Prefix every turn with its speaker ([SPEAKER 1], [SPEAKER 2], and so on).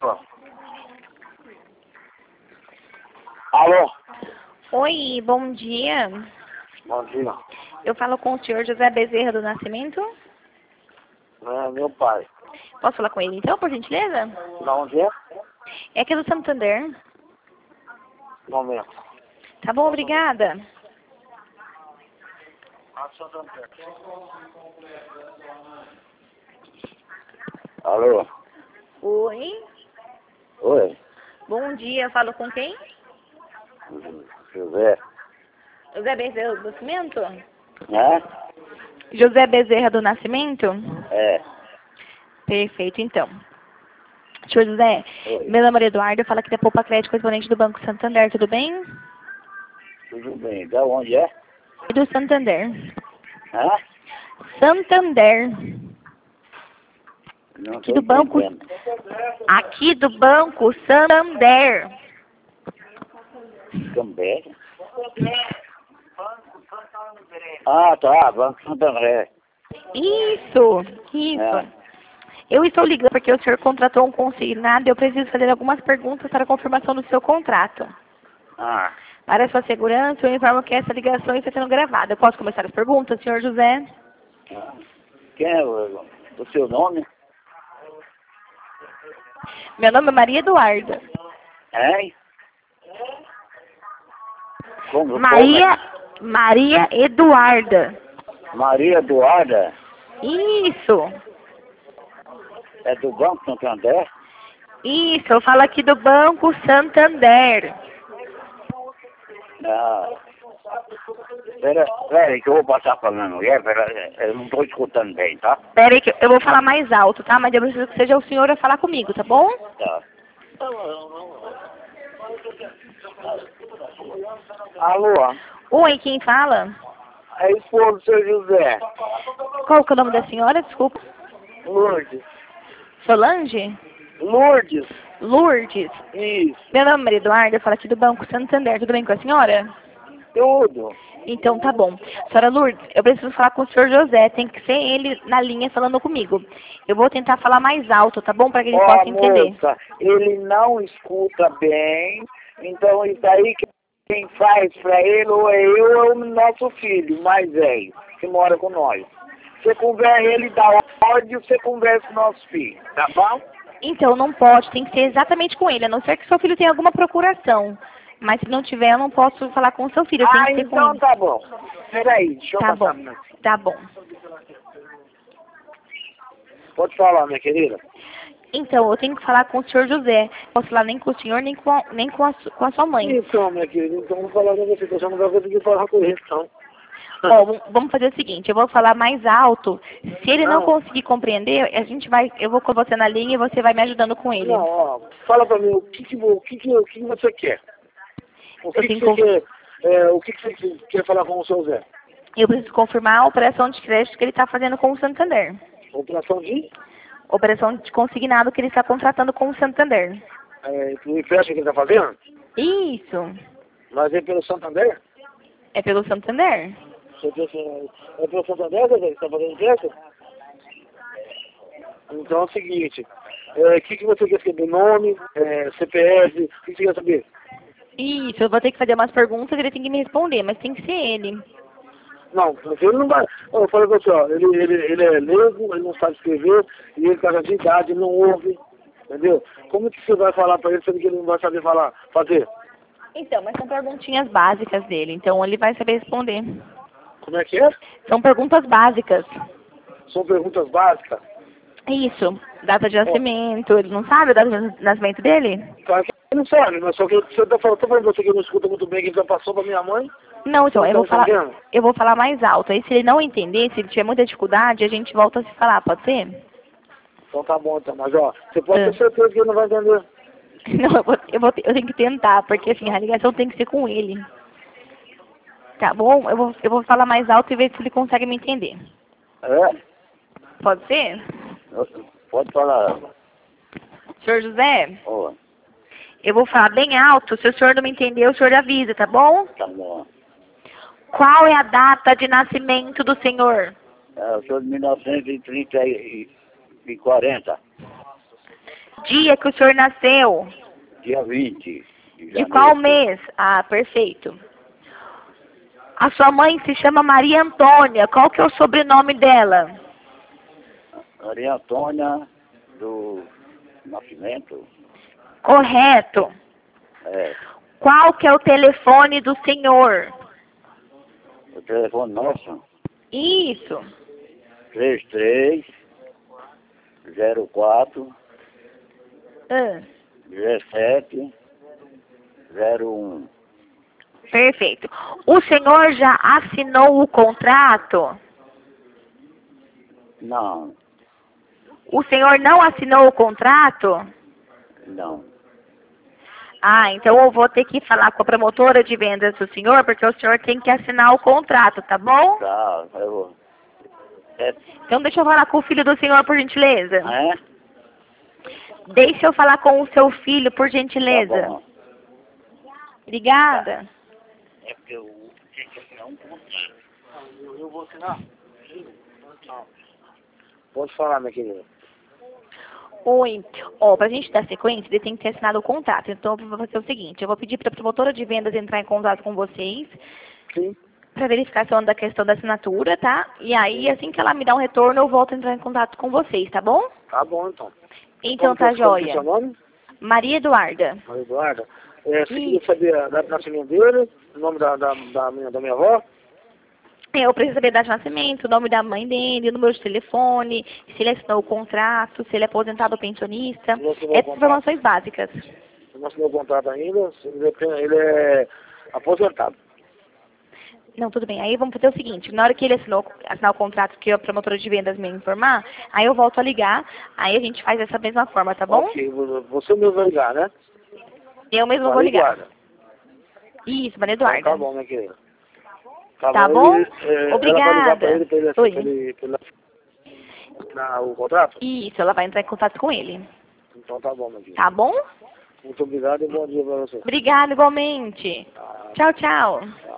[SPEAKER 1] Alô?
[SPEAKER 2] Oi, bom dia.
[SPEAKER 1] Bom dia.
[SPEAKER 2] Eu falo com o senhor José Bezerra do Nascimento.
[SPEAKER 1] É meu pai.
[SPEAKER 2] Posso falar com ele então, por gentileza?
[SPEAKER 1] Da onde é?
[SPEAKER 2] É aqui do Santander.
[SPEAKER 1] Um momento.
[SPEAKER 2] Tá bom, obrigada.
[SPEAKER 1] Alô?
[SPEAKER 2] Oi,
[SPEAKER 1] Oi?
[SPEAKER 2] bom dia. Eu falo com quem?
[SPEAKER 1] José?
[SPEAKER 2] José Bezerra do Nascimento?
[SPEAKER 1] Né?
[SPEAKER 2] José Bezerra do Nascimento?
[SPEAKER 1] É.
[SPEAKER 2] Perfeito, então. Senhor José,
[SPEAKER 1] Oi.
[SPEAKER 2] meu nome é Eduardo, eu falo aqui da Poupa Crédito Correspondente do Banco Santander, tudo bem?
[SPEAKER 1] Tudo bem. Da onde é?
[SPEAKER 2] E do Santander.
[SPEAKER 1] Hã?
[SPEAKER 2] Santander.
[SPEAKER 1] Não
[SPEAKER 2] Aqui
[SPEAKER 1] estou
[SPEAKER 2] do Banco.
[SPEAKER 1] entendendo.
[SPEAKER 2] Aqui do Banco Santander.
[SPEAKER 1] Também? Ah, tá. Banco Santander.
[SPEAKER 2] Isso.
[SPEAKER 1] É.
[SPEAKER 2] Eu estou ligando porque o senhor contratou um consignado e eu preciso fazer algumas perguntas para a confirmação do seu contrato.
[SPEAKER 1] Ah.
[SPEAKER 2] Para sua segurança, eu informo que essa ligação está sendo gravada. Eu posso começar as perguntas, senhor José?
[SPEAKER 1] Ah. Quem é o seu nome?
[SPEAKER 2] Meu nome é Maria Eduarda.
[SPEAKER 1] Hein? Como?
[SPEAKER 2] Maria Eduarda.
[SPEAKER 1] Maria Eduarda?
[SPEAKER 2] Isso.
[SPEAKER 1] É do Banco Santander?
[SPEAKER 2] Isso, eu falo aqui do Banco Santander.
[SPEAKER 1] Ah. Pera aí que eu vou passar pra minha mulher, eu não estou escutando bem, tá?
[SPEAKER 2] Pera aí que eu vou falar mais alto, tá? Mas eu preciso que seja o senhor a falar comigo, tá bom?
[SPEAKER 1] Tá. Alô?
[SPEAKER 2] Oi, quem fala?
[SPEAKER 1] É a esposa do seu José.
[SPEAKER 2] Qual que é o nome da senhora? Desculpa.
[SPEAKER 1] Lourdes.
[SPEAKER 2] Solange?
[SPEAKER 1] Lourdes?
[SPEAKER 2] Lourdes?
[SPEAKER 1] Isso.
[SPEAKER 2] Meu nome é Maria Eduarda, eu falo aqui do Banco Santander. Tudo bem com a senhora?
[SPEAKER 1] Tudo.
[SPEAKER 2] Então tá bom. Senhora Lourdes, eu preciso falar com o senhor José. Tem que ser ele na linha falando comigo. Eu vou tentar falar mais alto, tá bom? Para que ele
[SPEAKER 1] Ó,
[SPEAKER 2] possa entender.
[SPEAKER 1] moça, ele não escuta bem, então isso aí quem faz pra ele ou é eu ou é o nosso filho mais velho, que mora com nós. Você conversa, ele dá ordem, você conversa com o nosso filho, tá bom?
[SPEAKER 2] Então não pode, tem que ser exatamente com ele, a não ser que seu filho tenha alguma procuração. Mas se não tiver, eu não posso falar com o seu filho, tem que ser com
[SPEAKER 1] Então
[SPEAKER 2] ele.
[SPEAKER 1] tá bom. Peraí, deixa eu
[SPEAKER 2] Tá
[SPEAKER 1] passar
[SPEAKER 2] bom,
[SPEAKER 1] pra
[SPEAKER 2] tá bom.
[SPEAKER 1] Pode falar, minha querida.
[SPEAKER 2] Então, eu tenho que falar com o senhor José. Não posso falar nem com o senhor, nem com a sua mãe.
[SPEAKER 1] Então, minha querida, então vou falar com você, que você não vai conseguir falar com ele, então.
[SPEAKER 2] Ó, vamos fazer o seguinte, eu vou falar mais alto. Se ele não
[SPEAKER 1] Não,
[SPEAKER 2] conseguir compreender, eu vou com você na linha e você vai me ajudando com ele.
[SPEAKER 1] não, ó, fala pra mim, o que você quer? O
[SPEAKER 2] Eu
[SPEAKER 1] que
[SPEAKER 2] tenho
[SPEAKER 1] você
[SPEAKER 2] que,
[SPEAKER 1] quer, o que você quer falar com o seu Zé?
[SPEAKER 2] eu preciso confirmar a operação de crédito que ele está fazendo com o Santander.
[SPEAKER 1] Operação de
[SPEAKER 2] Operação de consignado que ele está contratando com o Santander.
[SPEAKER 1] o empréstimo que ele tá fazendo?
[SPEAKER 2] Isso.
[SPEAKER 1] Mas é pelo Santander?
[SPEAKER 2] É pelo Santander?
[SPEAKER 1] É pelo Santander que ele tá fazendo empréstimo? Então é o seguinte, o que você quer saber? Nome, CPF, o que você quer saber?
[SPEAKER 2] Isso, eu vou ter que fazer umas perguntas e ele tem que me responder, mas tem que ser ele.
[SPEAKER 1] Não, porque ele não vai. Eu falei com você, ó, ele é leigo, ele não sabe escrever, e ele tá de idade, ele não ouve, entendeu? Como que você vai falar pra ele sendo que ele não vai saber fazer?
[SPEAKER 2] Então, mas são perguntinhas básicas dele, então ele vai saber responder.
[SPEAKER 1] Como é que é?
[SPEAKER 2] São perguntas básicas.
[SPEAKER 1] São perguntas básicas.
[SPEAKER 2] Isso. Data de
[SPEAKER 1] Ó,
[SPEAKER 2] nascimento, ele não sabe a data de nascimento dele?
[SPEAKER 1] claro que ele não sabe, mas só que você tá falando, tô falando pra você que não escuta muito bem, que ele já passou pra minha mãe.
[SPEAKER 2] Não, então,
[SPEAKER 1] Não tá entendendo?
[SPEAKER 2] eu vou falar mais alto. Aí se ele não entender, se ele tiver muita dificuldade, a gente volta a se falar, pode ser?
[SPEAKER 1] Então tá bom, então, mas ó, você pode
[SPEAKER 2] Ah.
[SPEAKER 1] ter certeza que ele não vai entender.
[SPEAKER 2] Não, eu tenho que tentar, porque assim, a ligação tem que ser com ele. Tá bom? Eu vou falar mais alto e ver se ele consegue me entender.
[SPEAKER 1] É?
[SPEAKER 2] Pode ser?
[SPEAKER 1] Pode falar.
[SPEAKER 2] Senhor José,
[SPEAKER 1] Ó,
[SPEAKER 2] eu vou falar bem alto. Se o senhor não me entender, o senhor avisa, tá bom?
[SPEAKER 1] tá bom.
[SPEAKER 2] Qual é a data de nascimento do senhor?
[SPEAKER 1] Eu sou de 1930 e 40.
[SPEAKER 2] dia que o senhor nasceu?
[SPEAKER 1] Dia 20 de
[SPEAKER 2] De
[SPEAKER 1] janeiro.
[SPEAKER 2] qual mês? Ah, perfeito. A sua mãe se chama Maria Antônia. Qual que é o sobrenome dela?
[SPEAKER 1] Maria Antônia do Nascimento.
[SPEAKER 2] Correto.
[SPEAKER 1] É.
[SPEAKER 2] Qual que é o telefone do senhor?
[SPEAKER 1] O telefone nosso,
[SPEAKER 2] Isso.
[SPEAKER 1] 3304
[SPEAKER 2] Ah,
[SPEAKER 1] 1701.
[SPEAKER 2] perfeito. O senhor já assinou o contrato?
[SPEAKER 1] Não,
[SPEAKER 2] O senhor não assinou o contrato?
[SPEAKER 1] não.
[SPEAKER 2] Ah, então eu vou ter que falar com a promotora de vendas do senhor, porque o senhor tem que assinar o contrato, tá bom?
[SPEAKER 1] Tá, eu vou. É,
[SPEAKER 2] Então deixa eu falar com o filho do senhor, por gentileza.
[SPEAKER 1] é?
[SPEAKER 2] Deixa eu falar com o seu filho, por
[SPEAKER 1] Tá
[SPEAKER 2] gentileza.
[SPEAKER 1] bom.
[SPEAKER 2] Obrigada.
[SPEAKER 1] É porque eu tinha que assinar um contrato. Eu vou assinar? Pode falar, minha querida.
[SPEAKER 2] Oi. Ó, pra gente dar sequência, ele tem que ter assinado o contrato. Então, eu vou fazer o seguinte, eu vou pedir pra promotora de vendas entrar em contato com vocês,
[SPEAKER 1] Sim.
[SPEAKER 2] pra verificação da questão da assinatura, tá? E aí, assim que ela me dá um retorno, eu volto a entrar em contato com vocês, tá bom?
[SPEAKER 1] Tá bom, então.
[SPEAKER 2] Então, tá
[SPEAKER 1] Como que é o
[SPEAKER 2] joia.
[SPEAKER 1] seu nome?
[SPEAKER 2] Maria Eduarda.
[SPEAKER 1] Maria Eduarda. Você
[SPEAKER 2] Isso.
[SPEAKER 1] queria saber a data de nascimento dele, o nome da minha avó?
[SPEAKER 2] Eu preciso saber a data de nascimento, o nome da mãe dele, o número de telefone, se ele assinou o contrato, se ele é aposentado ou pensionista.
[SPEAKER 1] Não assinou o
[SPEAKER 2] Essas
[SPEAKER 1] contrato.
[SPEAKER 2] informações básicas.
[SPEAKER 1] Não assinou o contrato ainda, ele é aposentado.
[SPEAKER 2] Não, tudo bem. Aí vamos fazer o seguinte, na hora que ele assinar o contrato que a promotora de vendas me informar, aí eu volto a ligar, aí a gente faz dessa mesma forma, tá bom?
[SPEAKER 1] Ok, você mesmo vai ligar, né?
[SPEAKER 2] Eu mesmo vou
[SPEAKER 1] Maria
[SPEAKER 2] ligar.
[SPEAKER 1] Eduarda.
[SPEAKER 2] Isso, Maria
[SPEAKER 1] Então,
[SPEAKER 2] Eduarda.
[SPEAKER 1] tá bom, minha querida.
[SPEAKER 2] Tá bom?
[SPEAKER 1] Ela vai
[SPEAKER 2] Obrigada.
[SPEAKER 1] ligar pra ele,
[SPEAKER 2] Oi.
[SPEAKER 1] assinar o contrato?
[SPEAKER 2] Isso, ela vai entrar em contato com ele.
[SPEAKER 1] Então tá bom, minha querida.
[SPEAKER 2] Tá bom?
[SPEAKER 1] Muito obrigado e bom dia pra você.
[SPEAKER 2] Obrigada igualmente.
[SPEAKER 1] Tá.
[SPEAKER 2] Tchau, tchau.